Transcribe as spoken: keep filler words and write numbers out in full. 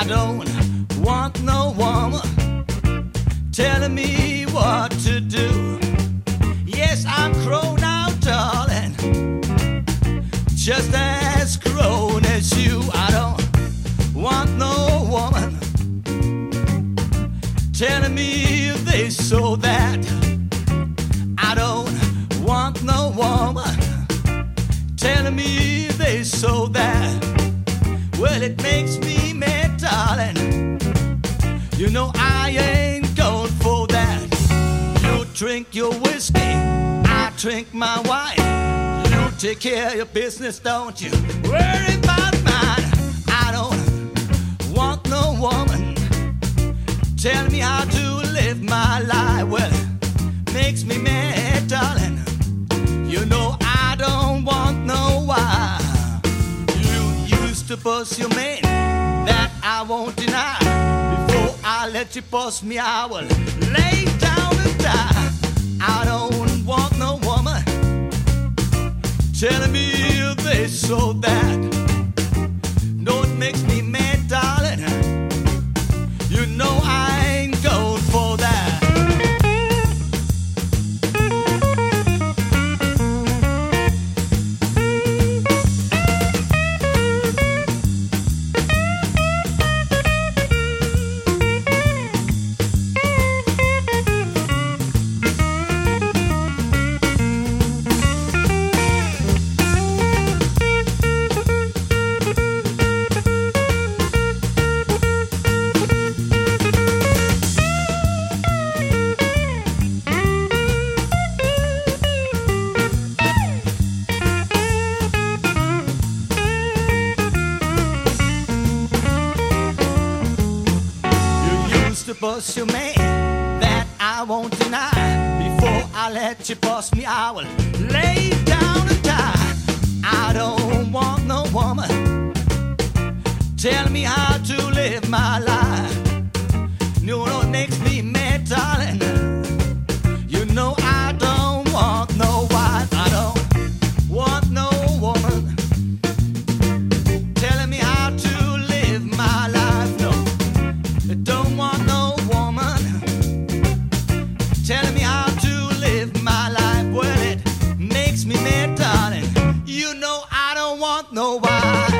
don't want no woman telling me what to do. Yes, I'm grown now, darling, just as grown as you. I don't want no woman telling me this so that. I don't want no woman telling me this so that. Well, it makes me mad, darling. You know I ain't going for that. You drink your whiskey, I drink my wine. You take care of your business, don't you worry about mine. I don't want no woman telling me how to live my life. Well, it makes me mad, darling. You know I don't want no wife. You used to bust your man, that I won't deny. Before I let you bust me, I will lay down and die. I don't want no woman telling me this or that. No, it makes me mad, darling. You know I ain't going for that. Bust your man, that I won't deny. Before I let you bust me, I will lay down and die. I don't want no woman telling me how to live my life. You know it makes me mad, darling. You know I don't want no wife. I don't want no woman telling me how to live my life. No, I don't want no telling me how to live my life. Well, it makes me mad, darling. You know I don't want nobody.